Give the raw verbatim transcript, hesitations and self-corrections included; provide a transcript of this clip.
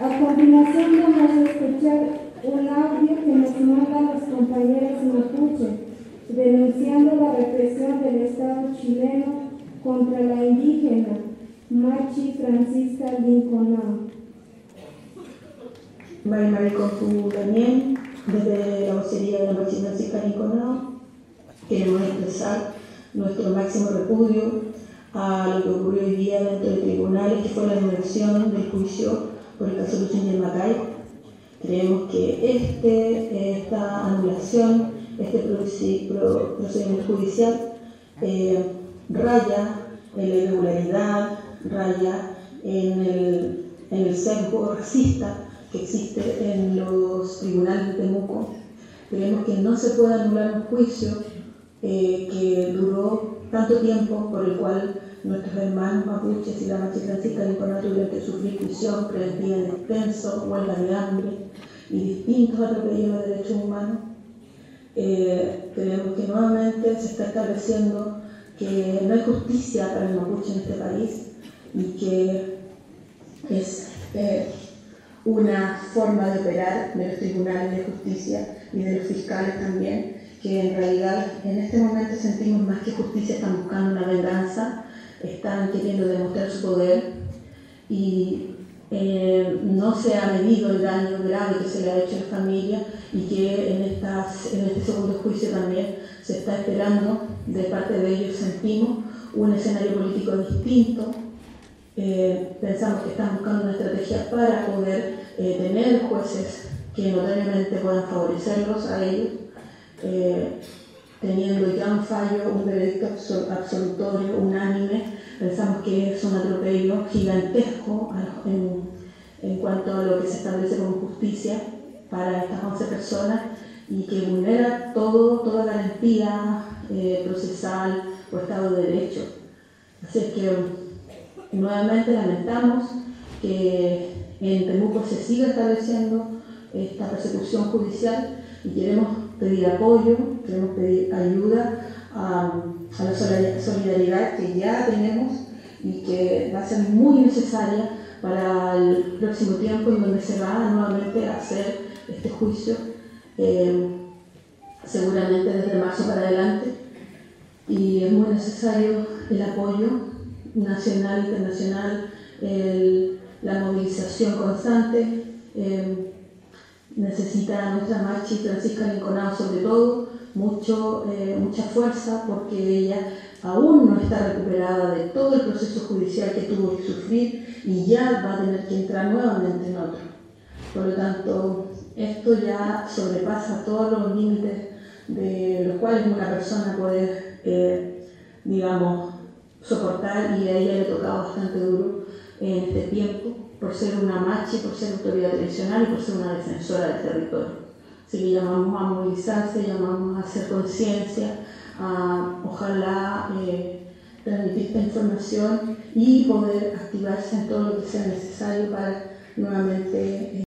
A continuación vamos a escuchar un audio que nos mandan las compañeras mapuche, denunciando la represión del Estado chileno contra la indígena Machi Francisca Linconao. Mari Maricontu también, desde la vocería de la Machi Francisca Linconao, queremos expresar nuestro máximo repudio a lo que ocurrió hoy día dentro de tribunales, que fue la anulación del juicio por el caso Luchín Macay. Creemos que este, esta anulación, este procedimiento judicial eh, raya en la irregularidad, raya en el, en el sesgo racista que existe en los tribunales de Temuco. Creemos que no se puede anular un juicio eh, que duró tanto tiempo, por el cual nuestros hermanos mapuches y la Machi Francisca Linconao tuvieron que sufrir prisión preventiva en extenso, huelga de hambre y distintos atropellos de derechos humanos. Eh, creemos que nuevamente se está estableciendo que no hay justicia para el mapuche en este país y que es eh, una forma de operar de los tribunales de justicia y de los fiscales también, que en realidad en este momento sentimos más que justicia, están buscando una venganza, están queriendo demostrar su poder y eh, no se ha medido el daño grave que se le ha hecho a la familia y que en, estas, en este segundo juicio también se está esperando de parte de ellos, sentimos un escenario político distinto. Eh, pensamos que están buscando una estrategia para poder eh, tener jueces que notoriamente puedan favorecerlos a ellos, eh, teniendo ya un fallo, un veredicto absolutorio, unánime. Pensamos que es un atropello gigantesco en, en cuanto a lo que se establece como justicia para estas once personas y que vulnera todo, toda garantía eh, procesal o Estado de Derecho. Así es que nuevamente lamentamos que en Temuco se siga estableciendo esta persecución judicial y queremos pedir apoyo, queremos pedir ayuda a, a la solidaridad que ya tenemos y que va a ser muy necesaria para el próximo tiempo en donde se va nuevamente a hacer este juicio, eh, seguramente desde marzo para adelante, y es muy necesario el apoyo nacional, internacional, el, la movilización constante. Eh, necesita nuestra Machi Francisca Linconao sobre todo mucho, eh, mucha fuerza, porque ella aún no está recuperada de todo el proceso judicial que tuvo que sufrir y ya va a tener que entrar nuevamente en otro. Por lo tanto, esto ya sobrepasa todos los límites de los cuales una persona puede, eh, digamos, soportar, y a ella le ha tocado bastante duro en este tiempo, por ser una machi, por ser autoridad tradicional y por ser una defensora del territorio. Así que llamamos a movilizarse, llamamos a hacer conciencia, a ojalá eh, transmitir esta información y poder activarse en todo lo que sea necesario para nuevamente eh,